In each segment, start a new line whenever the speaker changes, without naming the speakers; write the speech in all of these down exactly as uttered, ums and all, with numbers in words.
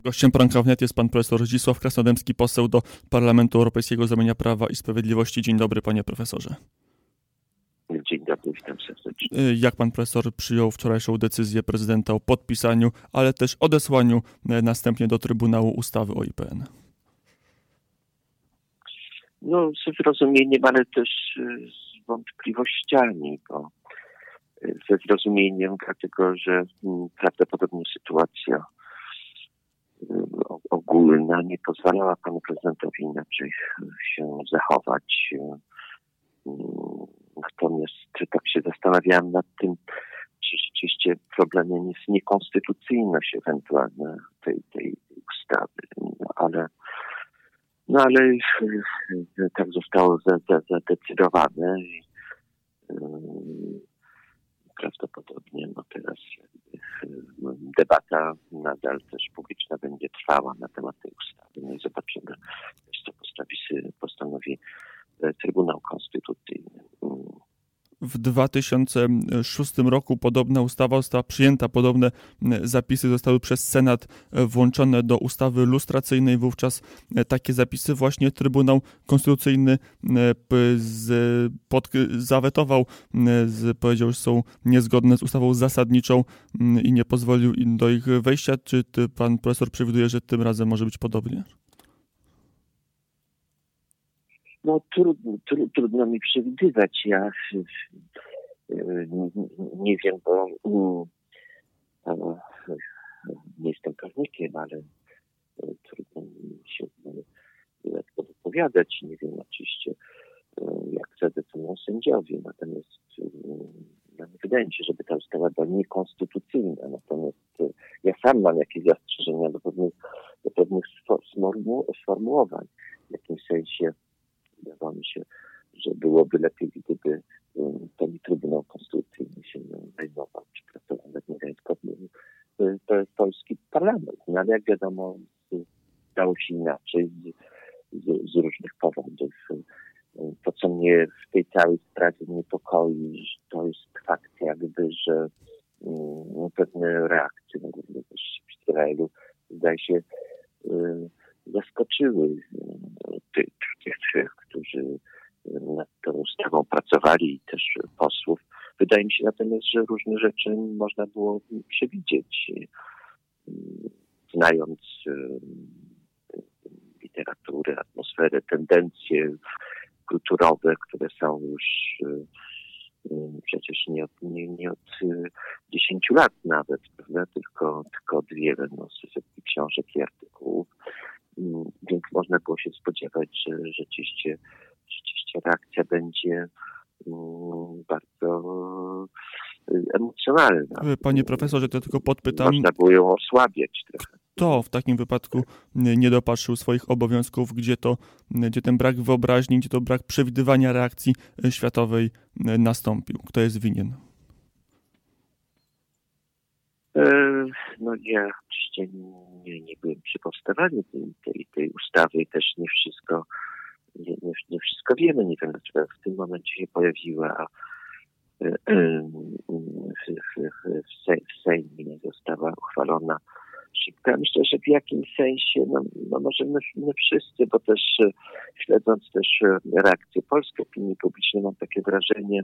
Gościem poranka wnet jest pan profesor Zdzisław Krasnodębski, poseł do Parlamentu Europejskiego z ramienia Prawa i Sprawiedliwości. Dzień dobry, panie profesorze.
Dzień dobry, witam serdecznie.
Jak pan profesor przyjął wczorajszą decyzję prezydenta o podpisaniu, ale też odesłaniu następnie do Trybunału ustawy o I P N?
No, z zrozumieniem, ale też z wątpliwościami, bo ze zrozumieniem, dlatego że prawdopodobnie sytuacja ogólna nie pozwalała panu prezydentowi inaczej się zachować. Natomiast tak się zastanawiałem nad tym, czy rzeczywiście problemem jest niekonstytucyjność ewentualna tej, tej ustawy. No ale, no ale tak zostało zadecydowane i prawdopodobnie no teraz debata nadal też publiczna będzie trwała na temat tej ustawy. No i zobaczymy, co postawi, postanowi Trybunał Konstytucyjny.
W dwa tysiące szóstym roku podobna ustawa została przyjęta, podobne zapisy zostały przez Senat włączone do ustawy lustracyjnej. Wówczas takie zapisy właśnie Trybunał Konstytucyjny z, pod, zawetował, z, powiedział, że są niezgodne z ustawą zasadniczą i nie pozwolił im do ich wejścia. Czy ty, pan profesor przewiduje, że tym razem może być podobnie?
No trudno, tru, trudno mi przewidywać. Ja nie wiem, bo nie jestem prawnikiem, ale trudno mi się wypowiadać. Nie wiem oczywiście, jak zadecydują sędziowie. Natomiast no, wydaje mi się, żeby ta ustawa była niekonstytucyjna. Natomiast ja sam mam jakieś zastrzeżenia do pewnych, do pewnych sformułowań. W jakimś sensie wydawało mi się, że byłoby lepiej, gdyby ten Trybunał Konstytucyjny się zajmował, czy pracował nad niezgodnym polski parlament. No ale jak wiadomo, stało się inaczej z, z, z różnych powodów. To, co mnie w tej całej sprawie niepokoi, to jest fakt jakby, że no, pewne reakcje, no, głównie też w Izraelu, zdaje się, zaskoczyły tych, tych, którzy nad tą ustawą pracowali i też posłów. Wydaje mi się natomiast, że różne rzeczy można było przewidzieć, znając literaturę, atmosferę, tendencje kulturowe, które są już przecież nie od, nie, nie od dziesięciu lat nawet, prawda? Tylko, tylko od wiele no, setki książek i artykułów. Więc można było się spodziewać, że rzeczywiście, rzeczywiście reakcja będzie bardzo emocjonalna.
Panie profesorze, to tylko podpytam.
Można było ją osłabiać trochę.
Kto w takim wypadku nie dopatrzył swoich obowiązków, gdzie to, gdzie ten brak wyobraźni, gdzie to brak przewidywania reakcji światowej nastąpił? Kto jest winien?
No ja oczywiście nie, nie byłem przy powstawaniu tej, tej, tej ustawy i też nie wszystko, nie, nie, nie wszystko wiemy. Nie wiem, dlaczego w tym momencie się pojawiła, a w, w, w, w Sejmie została uchwalona szybko. Myślę, że w jakimś sensie, no, no może my, my wszyscy, bo też śledząc też reakcję polskiej opinii publicznej, mam takie wrażenie,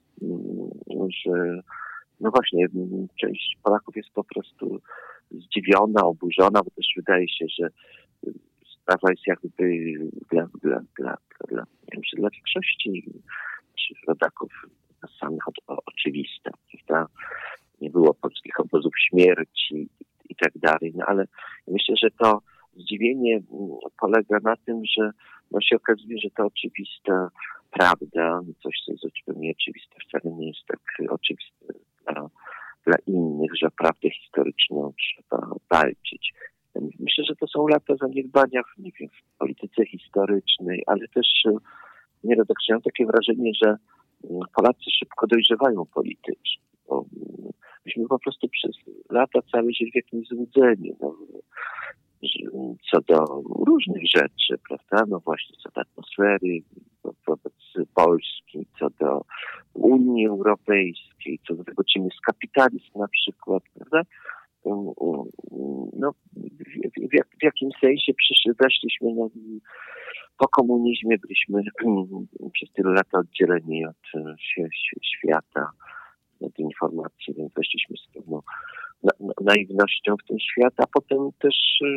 że no właśnie, część Polaków jest po prostu zdziwiona, oburzona, bo też wydaje się, że sprawa jest jakby dla, dla, dla, dla, nie wiem, dla większości czy rodaków samych o, o, oczywista, prawda? Nie było polskich obozów śmierci i tak dalej, no ale myślę, że to zdziwienie polega na tym, że no się okazuje, że to oczywista prawda, coś, co jest zupełnie oczywiste, wcale nie jest tak oczywiste dla, dla innych, że o prawdę historyczną trzeba walczyć. Myślę, że to są lata zaniedbania w, nie wiem, w polityce historycznej, ale też nieredakcyjnie mam takie wrażenie, że Polacy szybko dojrzewają politycznie. Bo myśmy po prostu przez lata cały żyli w jakimś złudzeniu. No, co do różnych rzeczy, prawda? No właśnie, co do atmosfery wobec Polski, co do Unii Europejskiej, co do tego, czym jest kapitalizm na przykład, prawda? No, w, jak, w jakim sensie przyszli, weszliśmy no, po komunizmie, byliśmy przez tyle lat oddzieleni od świata, od informacji, więc weszliśmy z pewną na, na, naiwnością w ten świat, a potem też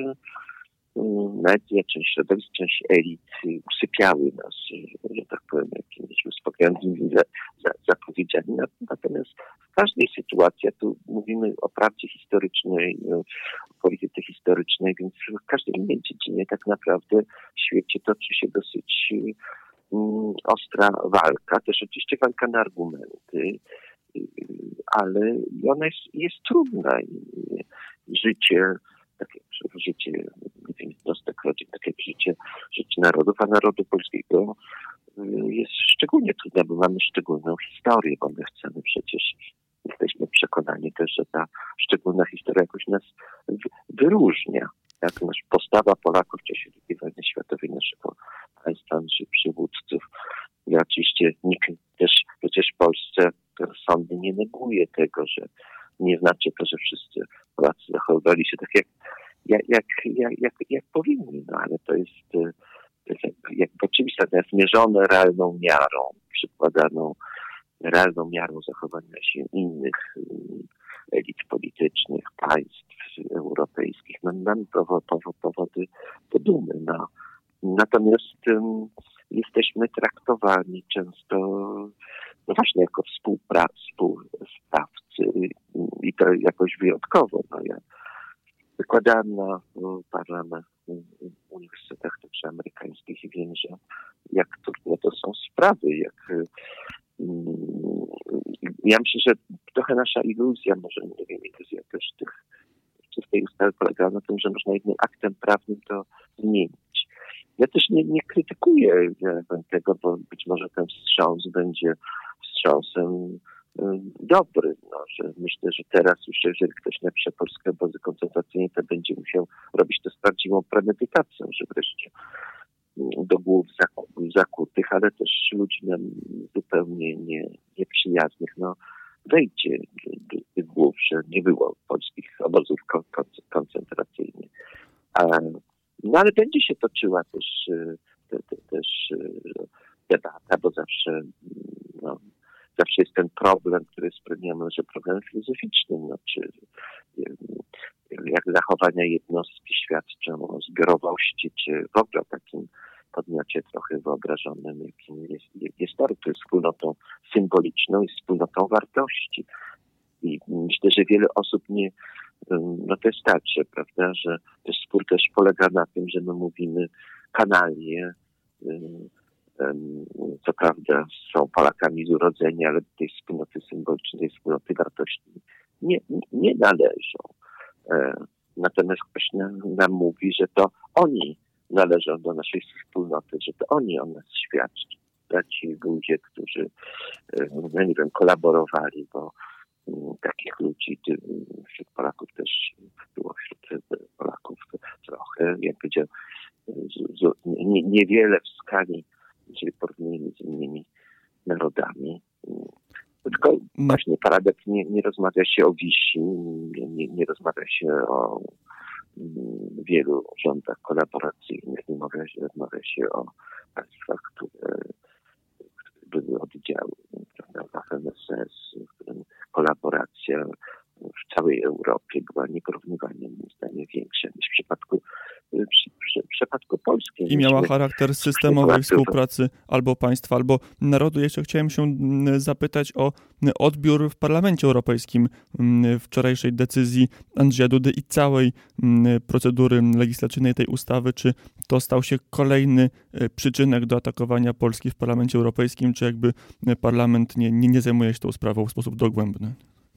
media, część środowisk, część elit usypiały nas, że tak powiem, jakimiś uspokajającymi za, za, zapowiedziami. Natomiast w każdej sytuacji, a tu mówimy o prawdzie historycznej, o polityce historycznej, więc w każdej innej dziedzinie tak naprawdę w świecie toczy się dosyć um, ostra walka, też oczywiście walka na argumenty, ale ona jest, jest trudna. Życie, takie życie jednostek rodzin, takie życie, życie narodów, a narodu polskiego jest szczególnie trudne, bo mamy szczególną historię, bo my chcemy przecież, jesteśmy przekonani też, że ta szczególna historia jakoś nas wyróżnia. Jak nasz postawa Polaków w czasie drugiej wojny światowej, naszego państwa, naszych przywódców. I oczywiście nikt też przecież w Polsce sądy nie neguje tego, że nie znaczy to, że wszyscy Polacy zachowywali się tak jak, jak, jak, jak, jak, jak powinni, no ale to jest, to jest jakby, jakby oczywiste, to jest mierzone realną miarą, przykładaną realną miarą zachowania się innych elit politycznych, państw europejskich. No, mamy powody, powody do dumy. No. Natomiast um, jesteśmy traktowani często no właśnie jako współprac, współsprawcy i to jakoś wyjątkowo. No, ja wykładałem na parlament w uniwersytetach także amerykańskich i wiem, że jak trudne to są sprawy, jak ja myślę, że trochę nasza iluzja, może nie wiem, iluzja też tych, czy tej ustawy polegała na tym, że można jednym aktem prawnym to zmienić. Ja też nie, nie krytykuję tego, bo być może ten wstrząs będzie wstrząsem dobry. No, że myślę, że teraz już jeżeli ktoś napisze polskie obozy koncentracyjne, to będzie musiał robić to z prawdziwą premedytacją, że wreszcie do głów zakutych, ale też ludzi nam zupełnie nie, nieprzyjaznych, no wejdzie do tych głów, że nie było polskich obozów koncentracyjnych. No ale będzie się toczyła też, te, te, też debata, bo zawsze, no, zawsze jest ten problem, który jest pewnie że problemem filozoficznym, no, czy jak zachowania jednostki świadczą o zbiorowości, czy w ogóle o takim podmiocie trochę wyobrażonym, jakim jest, jest naród, to jest wspólnotą symboliczną i wspólnotą wartości. I myślę, że wiele osób nie, no to jest tak, że, prawda, że też spór też polega na tym, że my mówimy kanalnie, co prawda są Polakami z urodzenia, ale do tej wspólnoty symbolicznej, tej wspólnoty wartości nie, nie należą. Natomiast ktoś nam, nam mówi, że to oni należą do naszej wspólnoty, że to oni o nas świadczą. Ci ludzie, którzy, no nie wiem, kolaborowali, bo takich ludzi wśród Polaków też było, wśród Polaków trochę, jak powiedział, nie, niewiele w skali, jeżeli porównujemy z innymi narodami. Tylko właśnie paradoks, nie, nie rozmawia się o Wiśni, nie, nie rozmawia się o wielu rządach kolaboracyjnych, nie rozmawia się, rozmawia się o państwach, które, które były oddziały, prawda, w F N S S, w którym kolaboracja w całej Europie była nieporównywalnie, moim zdaniem, większa niż w przypadku, przy, przy, w przypadku Polski.
I miała charakter systemowej współpracy albo państwa, albo narodu. Jeszcze chciałem się zapytać o odbiór w Parlamencie Europejskim wczorajszej decyzji Andrzeja Dudy i całej procedury legislacyjnej tej ustawy. Czy to stał się kolejny przyczynek do atakowania Polski w Parlamencie Europejskim, czy jakby parlament nie, nie, nie zajmuje się tą sprawą w sposób dogłębny?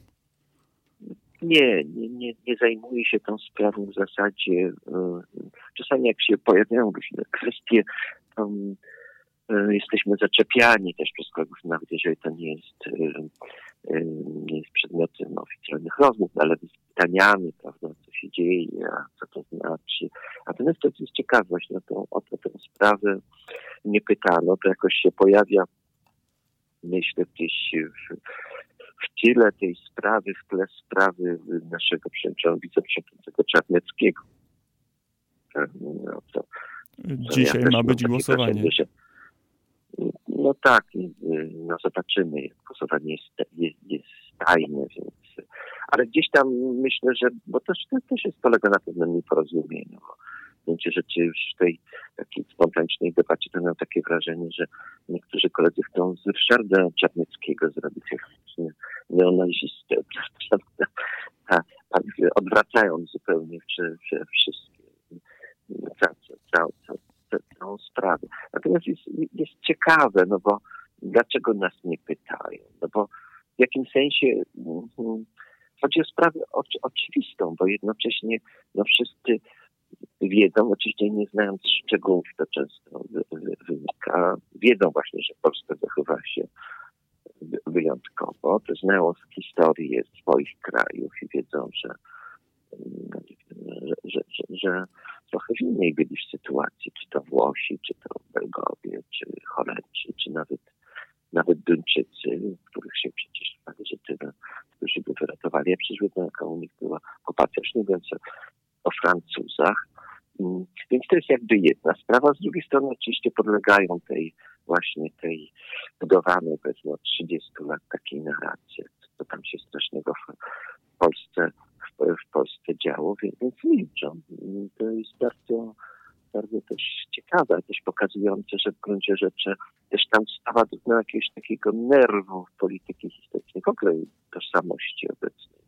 Nie, nie, nie, nie zajmuje się tą sprawą w zasadzie. Czasami jak się pojawiają różne kwestie, to jesteśmy zaczepiani też przez kogoś, nawet jeżeli to nie jest, nie jest przedmiotem oficjalnych rozmów, ale z pytaniami, prawda, co się dzieje, a co to znaczy. Natomiast to jest ciekawość, no to o tę sprawę nie pytano, to jakoś się pojawia, myślę, gdzieś w w tyle tej sprawy, w tle sprawy naszego przewodniczącego, wiceprzewodniczącego Czarneckiego. no to...
Dzisiaj ja ma być głosowanie.
Wrażenie, że, no tak, no zobaczymy. Głosowanie jest, jest, jest tajne, więc... Ale gdzieś tam myślę, że... Bo to, to też jest, polega na pewnym nieporozumieniu. W gruncie rzeczy już w tej takiej spontanicznej debacie to mam takie wrażenie, że niektórzy koledzy chcą z Ryszarda Czarneckiego zrobić faktycznie neonazistę. Odwracając zupełnie wszystkie całą, całą, całą sprawę. Natomiast jest, jest ciekawe, no bo dlaczego nas nie pytają? No bo w jakim sensie mm, chodzi o sprawę oczy, oczywistą, bo jednocześnie no wszyscy wiedzą, oczywiście nie znając szczegółów, to często wynika, wiedzą właśnie, że Polska zachowa się wyjątkowo, to znają historię swoich krajów i wiedzą, że, że, że, że, że trochę w innej byli w sytuacji, czy to Włosi, czy to Belgowie, czy Holendrzy, czy nawet nawet Duńczycy, których się przecież należy tyle, którzy by wyratowali, a przecież wiedzą, jaka u nich była okupacja, już nie mówiąc o Francuzach. Więc to jest jakby jedna sprawa. Z drugiej strony oczywiście podlegają tej właśnie tej budowanej powiedzmy od trzydziestu lat takiej narracji, co tam się strasznego w Polsce, w, w Polsce działo, więc, więc milczą. To jest bardzo, bardzo też ciekawe, też pokazujące, że w gruncie rzeczy też tam stawa do jakiegoś takiego nerwu polityki historycznej, w ogóle tożsamości obecnej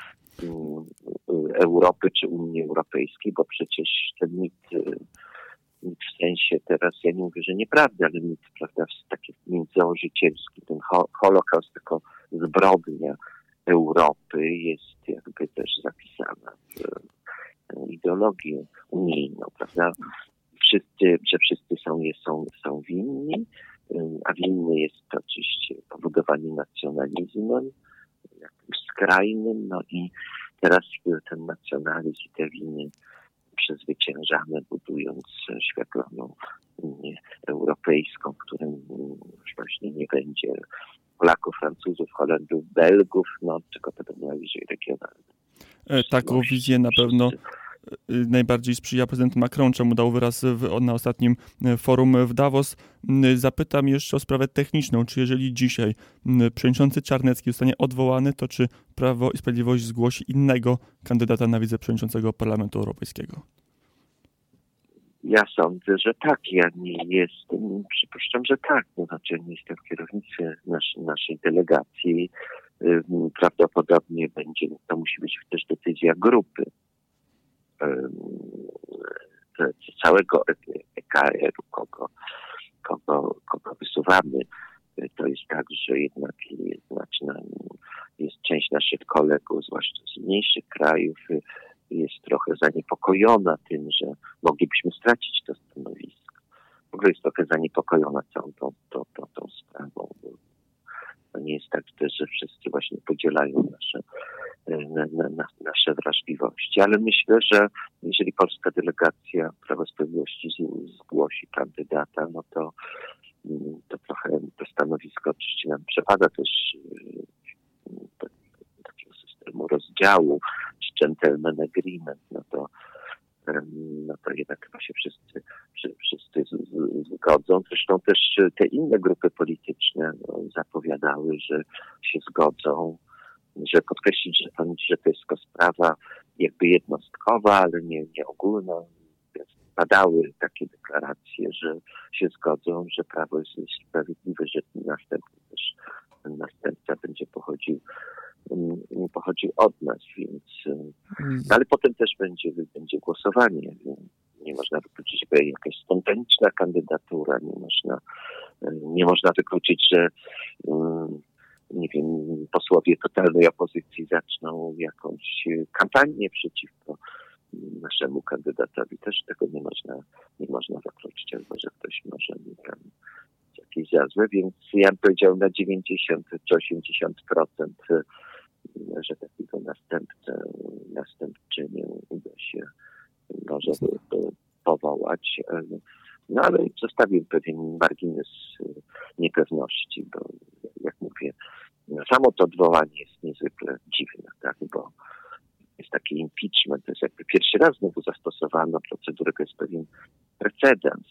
Europy czy Unii Europejskiej, bo przecież ten mit, mit w sensie teraz, ja nie mówię, że nieprawda, ale mit, prawda, taki mit założycielski, ten ho- Holokaust jako zbrodnia Europy jest jakby też zapisana w tę ideologię unijną, prawda? Wszyscy, że wszyscy są, są, są winni, a winny jest to oczywiście powodowani nacjonalizmem, jakimś skrajnym, no i teraz ten nacjonalizm i te winy przezwyciężamy, budując światloną Unię Europejską, w którym już właśnie nie będzie Polaków, Francuzów, Holendrów, Belgów, no tylko to będą najwyżej regionalne.
Taką wizję na pewno najbardziej sprzyja prezydent Macron, czemu dał wyraz w, na ostatnim forum w Davos. Zapytam jeszcze o sprawę techniczną. Czy jeżeli dzisiaj przewodniczący Czarnecki zostanie odwołany, to czy Prawo i Sprawiedliwość zgłosi innego kandydata na wiceprzewodniczącego Parlamentu Europejskiego?
Ja sądzę, że tak. Ja nie jestem, przypuszczam, że tak. No, znaczy, nie jestem w kierownictwie nasz, naszej delegacji. Prawdopodobnie będzie, to musi być też decyzja grupy. Całego E K R-u, kogo, kogo, kogo wysuwamy. To jest tak, że jednak jest, znaczna, jest część naszych kolegów, zwłaszcza z mniejszych krajów, jest trochę zaniepokojona tym, że moglibyśmy stracić to stanowisko. W ogóle jest trochę zaniepokojona całą tą, tą, tą, tą sprawą. To nie jest tak też, że wszyscy właśnie podzielają nasze, na, na, na, nasze wrażliwości, ale myślę, że jeżeli polska delegacja Prawa i Sprawiedliwości zgłosi kandydata, no to, to trochę to stanowisko oczywiście nam przepada też do takiego systemu rozdziału, czy gentleman agreement, no to no to jednak chyba się wszyscy, wszyscy zgodzą. Zresztą też te inne grupy polityczne no, zapowiadały, że się zgodzą, że podkreślić, że to, że to jest tylko sprawa jakby jednostkowa, ale nie, nie ogólna. Więc padały takie deklaracje, że się zgodzą, że prawo jest sprawiedliwe, że następny też ten następca będzie pochodził nie pochodzi od nas, więc ale potem też będzie, będzie głosowanie. Nie można wykluczyć, że jakaś spontaniczna kandydatura, nie można, nie można wykluczyć, że nie wiem, posłowie totalnej opozycji zaczną jakąś kampanię przeciwko naszemu kandydatowi. Też tego nie można, nie można wykluczyć, albo że ktoś może tam jakieś zazłe, więc ja bym powiedział na dziewięćdziesiąt czy osiemdziesiąt procent że takiego następcę, następczynię uda się może powołać. No ale zostawił pewien margines niepewności, bo jak mówię, samo to odwołanie jest niezwykle dziwne, tak, bo jest taki impeachment, to jest jakby pierwszy raz znowu zastosowano procedurę, to jest pewien precedens,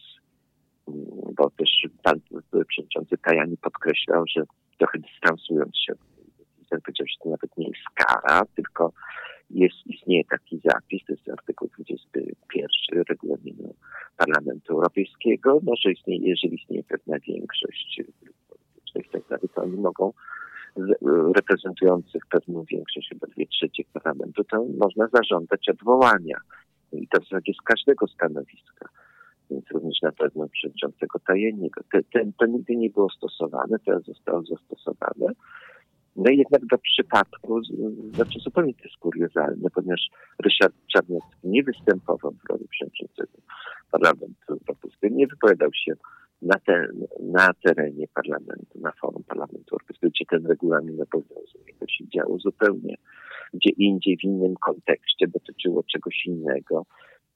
bo też pan przewodniczący Tajani podkreślał, że trochę dystansując się, powiedział, że to nawet nie jest kara, tylko jest, istnieje taki zapis, to jest artykuł dwudziesty pierwszy Regulaminu Parlamentu Europejskiego, no, że istnieje, jeżeli istnieje pewna większość polityczna i tak dalej, to oni mogą reprezentujących pewną większość, chyba dwie trzecie parlamentu, to można zażądać odwołania. I to w zasadzie z każdego stanowiska. Więc również na pewno przewodniczącego Tajaniego. To, to nigdy nie było stosowane, teraz zostało zastosowane. No i jednak do przypadku, znaczy zupełnie to jest kuriozalne, ponieważ Ryszard Czarnecki nie występował w roli przewodniczącego Parlamentu Europejskiego, nie wypowiadał się na, te, na terenie parlamentu, na forum Parlamentu Europejskiego, gdzie ten regulamin obowiązuje. To się działo zupełnie gdzie indziej, w innym kontekście, dotyczyło czegoś innego.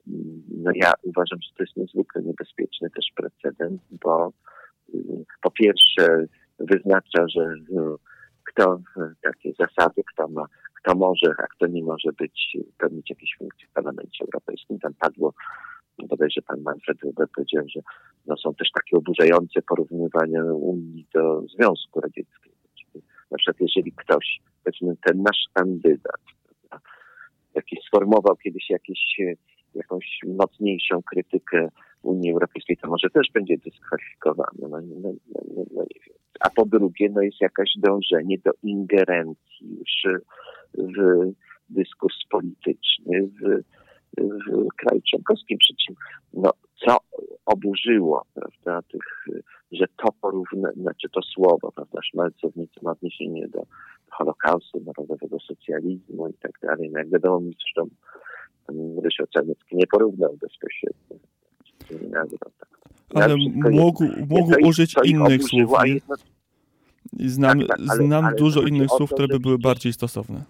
No ja uważam, że to jest niezwykle niebezpieczny też precedens, bo po pierwsze wyznacza, że kto takie zasady, kto ma, kto może, a kto nie może być, pełnić jakieś funkcje w Parlamencie Europejskim. Tam padło, bodajże pan Manfred Weber powiedział, że no są też takie oburzające porównywania Unii do Związku Radzieckiego. Czyli na przykład jeżeli ktoś, powiedzmy ten nasz kandydat, jakiś sformułował kiedyś jakieś, jakąś mocniejszą krytykę Unii Europejskiej, to może też będzie dyskwalifikowany. No, no, no, no, no nie wiem. A po drugie, no jest jakaś dążenie do ingerencji już w dyskurs polityczny w, w kraju członkowskim. Przy czym, no, co oburzyło, prawda, tych, że to porównanie, znaczy to słowo, prawda, szmalcownicy ma odniesienie do Holokaustu, narodowego socjalizmu i tak dalej. No jak wiadomo, zresztą Ryszard Czarnecki nie porównał bezpośrednio. Nie nazwał tak.
Ale mógł, mógł
ich,
użyć innych słów. Nie?
Jedno...
Znam,
tak, tak, ale,
znam
ale
dużo innych słów,
to,
które by
że...
były bardziej stosowne.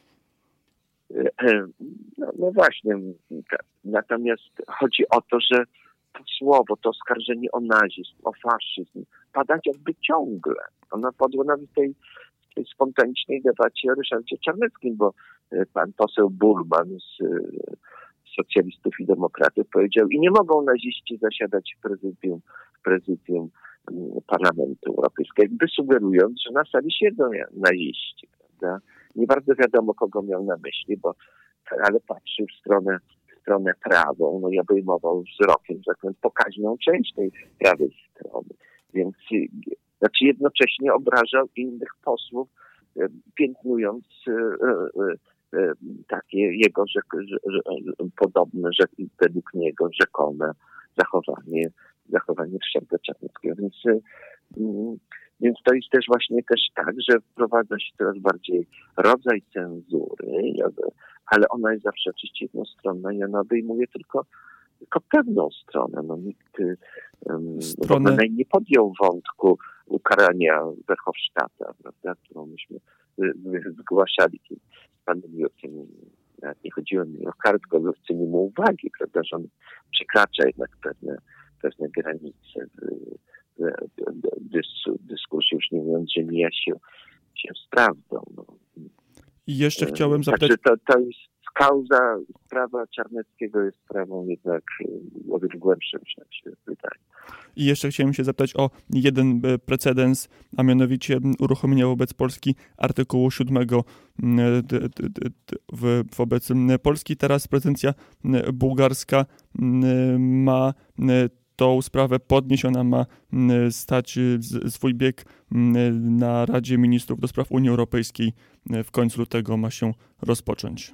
No, no właśnie. Natomiast chodzi o to, że to słowo, to oskarżenie o nazizm, o faszyzm pada jakby ciągle. Ono padło nawet w tej, w tej spontanicznej debacie o Ryszardzie Czarneckim, bo pan poseł Burman z socjalistów i demokratów powiedział, i nie mogą naziści zasiadać w prezydium, w prezydium Parlamentu Europejskiego, jakby sugerując, że na sali siedzą naziści, prawda? Nie bardzo wiadomo, kogo miał na myśli, bo ale patrzył w stronę, w stronę prawą, no i obejmował wzrokiem, że tak powiem, pokaźną część tej prawej strony. Więc znaczy jednocześnie obrażał innych posłów, piętnując takie jego że, że, że, podobne, że według niego rzekome zachowanie, zachowanie Ryszarda Czarneckiego. Więc, więc to jest też właśnie też tak, że wprowadza się coraz bardziej rodzaj cenzury, ale ona jest zawsze oczywiście jednostronna i ona obejmuje tylko, tylko pewną stronę. No, nikt Stronę... um, nie podjął wątku ukarania Verhofstadta, prawda, którą myśmy zgłaszali z panem Jurkiem. Nie chodziło mi o karę, tylko o zwrócenie mu uwagi, prawda, że on przekracza jednak pewne, pewne granice w, w, w dyskursie, już nie mówiąc, że mija się, się z prawdą. No.
I jeszcze chciałem zapytać...
Znaczy, to, to jest kauza, sprawa Czarneckiego jest sprawą jednak o wiele głębszym, jak się wydaje.
I jeszcze chciałem się zapytać o jeden precedens, a mianowicie uruchomienia wobec Polski artykułu siódmego wobec Polski. Teraz prezydencja bułgarska ma tą sprawę podniesiona, ma stać swój bieg na Radzie Ministrów do Spraw Unii Europejskiej. W końcu lutego ma się rozpocząć.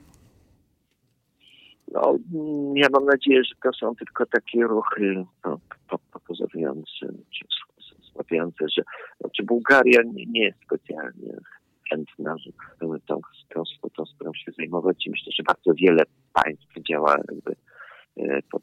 No, ja mam nadzieję, że to są tylko takie ruchy no, pokazujące, czy słabiające, że znaczy Bułgaria nie, nie jest specjalnie chętna, żeby tą, tą, tą sprawą się zajmować i myślę, że bardzo wiele państw działa jakby pod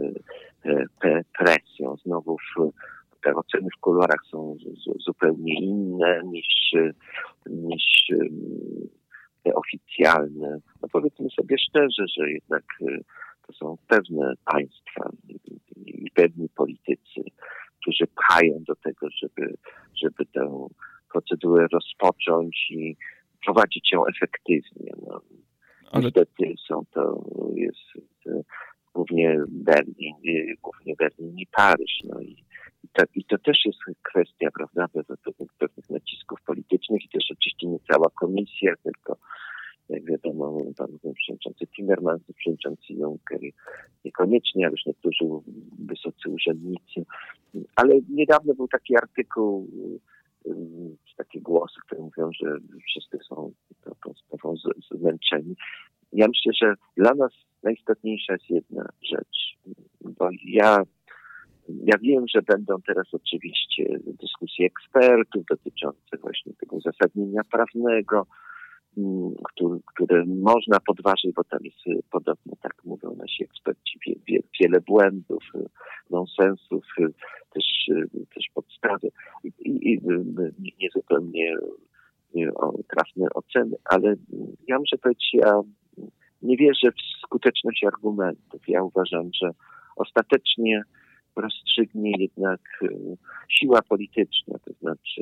presją. Znowu te oceny w kolorach są zupełnie inne niż, niż te oficjalne. No powiedzmy sobie szczerze, że jednak to są pewne państwa i pewni politycy, którzy pchają do tego, żeby, żeby tę procedurę rozpocząć i prowadzić ją efektywnie. No.
Ale...
Niestety są to, jest głównie Berlin, głównie Berlin i Paryż. No i, i, to, i to też jest kwestia, prawda, pewnych, pewnych nacisków politycznych i też oczywiście nie cała komisja, tylko jak wiadomo, pan przewodniczący Timmermans, przewodniczący Juncker, niekoniecznie, ale już niektórzy wysocy urzędnicy. Ale niedawno był taki artykuł, takie głosy, które mówią, że wszyscy są tą sprawą zmęczeni. Ja myślę, że dla nas najistotniejsza jest jedna rzecz, bo ja, ja wiem, że będą teraz oczywiście dyskusje ekspertów dotyczące właśnie tego uzasadnienia prawnego, Który, które można podważyć, bo tam jest podobno, tak mówią nasi eksperci, wie, wie, wiele błędów, nonsensów, też, też podstawy i, i, i niezupełnie nie, trafne oceny, ale ja muszę powiedzieć, ja nie wierzę w skuteczność argumentów. Ja uważam, że ostatecznie rozstrzygnie jednak siła polityczna, to znaczy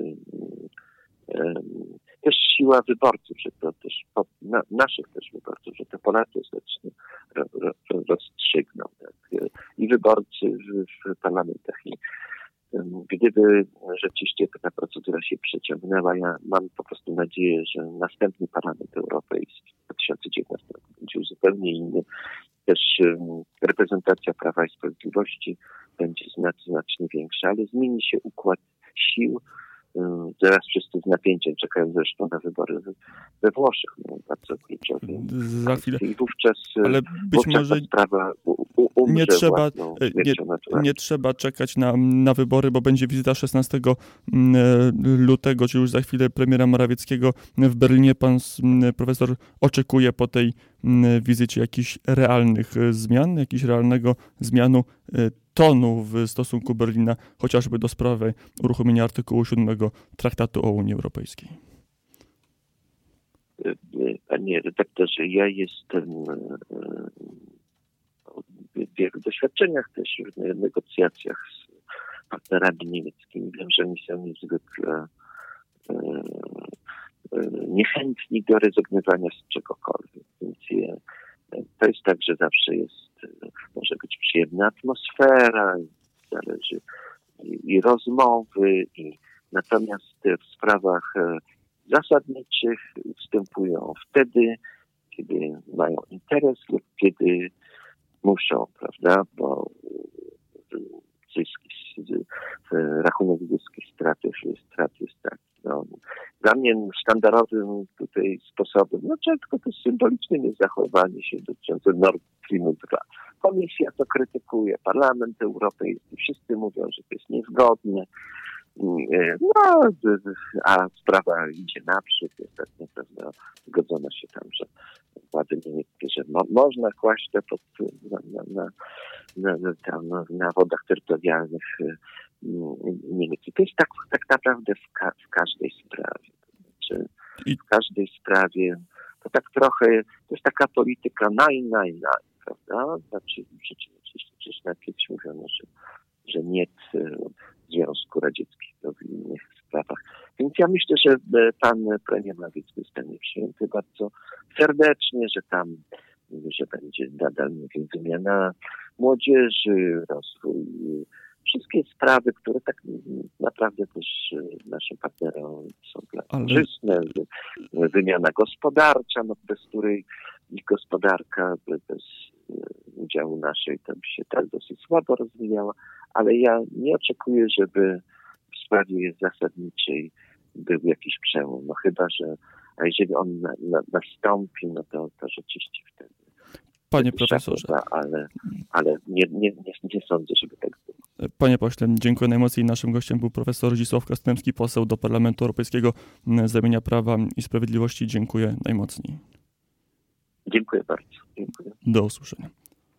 też siła wyborców, że to też na, naszych też wyborców, że to Polacy ostatecznie ro, ro, rozstrzygną. Tak? I wyborcy w, w parlamentach. I um, gdyby rzeczywiście ta procedura się przeciągnęła, ja mam po prostu nadzieję, że następny Parlament Europejski w dwa tysiące dziewiętnastym będzie już zupełnie inny. Też um, reprezentacja Prawa i Sprawiedliwości będzie znacznie, znacznie większa, ale zmieni się układ sił. Teraz wszyscy z napięciem czekają zresztą na wybory we Włoszech, no, bardzo kluczowe.
Za chwilę.
I wówczas,
ale być
wówczas
może
ta sprawa u, u, umrze
nie trzeba, nie, nie trzeba czekać na, na wybory, bo będzie wizyta szesnastego lutego, czyli już za chwilę, premiera Morawieckiego w Berlinie. Pan profesor oczekuje po tej wizycie jakichś realnych zmian, jakiegoś realnego zmianu tonu w stosunku Berlina, chociażby do sprawy uruchomienia artykułu siódmego Traktatu o Unii Europejskiej?
Panie redaktorze, ja jestem w wielu doświadczeniach też w negocjacjach z partnerami niemieckimi. Wiem, że oni są niezwykle niechętni do rezygnowania z czegokolwiek. Więc je, to jest tak, że zawsze jest, może być przyjemna atmosfera, zależy i, i rozmowy, i natomiast w sprawach zasadniczych wstępują wtedy, kiedy mają interes lub kiedy muszą, prawda, bo zyski, rachunek zysków straty, straty jest taki. No, dla mnie sztandarowym tutaj sposobem, no tylko to symbolicznym jest zachowanie się dotyczące Nord Stream dwa. Komisja to krytykuje, Parlament Europejski, wszyscy mówią, że to jest niezgodne. No, a sprawa idzie naprzód. Ostatnio pewno zgodzono się tam, że władze niemieckie, że mo- można kłaść to pod, na, na, na, na, tam, na wodach terytorialnych Niemiec. To jest tak, tak naprawdę w, ka- w każdej sprawie. To znaczy, w każdej sprawie to tak trochę, to jest taka polityka naj, naj, naj, prawda? Znaczy, rzeczywiście, przecież na kiedyś mówiono, że, że nie Związku Radzieckiego w innych sprawach. Więc ja myślę, że pan premier Morawiecki zostanie przyjęty bardzo serdecznie, że tam, że będzie nadal wymiana młodzieży, rozwój, wszystkie sprawy, które tak naprawdę też naszym partnerom są korzystne. Ale... Wymiana gospodarcza, no, bez której gospodarka bez udziału naszej tam się tak dosyć słabo rozwijała, ale ja nie oczekuję, żeby w sprawie zasadniczej był jakiś przełom. No chyba, że a jeżeli on na, na, nastąpi, no to, to rzeczywiście wtedy.
Panie profesorze.
Szafota, ale ale nie, nie, nie, nie sądzę, żeby tak było.
Panie pośle, dziękuję najmocniej. Naszym gościem był profesor Zdzisław Kastępski, poseł do Parlamentu Europejskiego z ramienia Prawa i Sprawiedliwości. Dziękuję najmocniej.
Dziękuję bardzo. Dziękuję.
Do usłyszenia.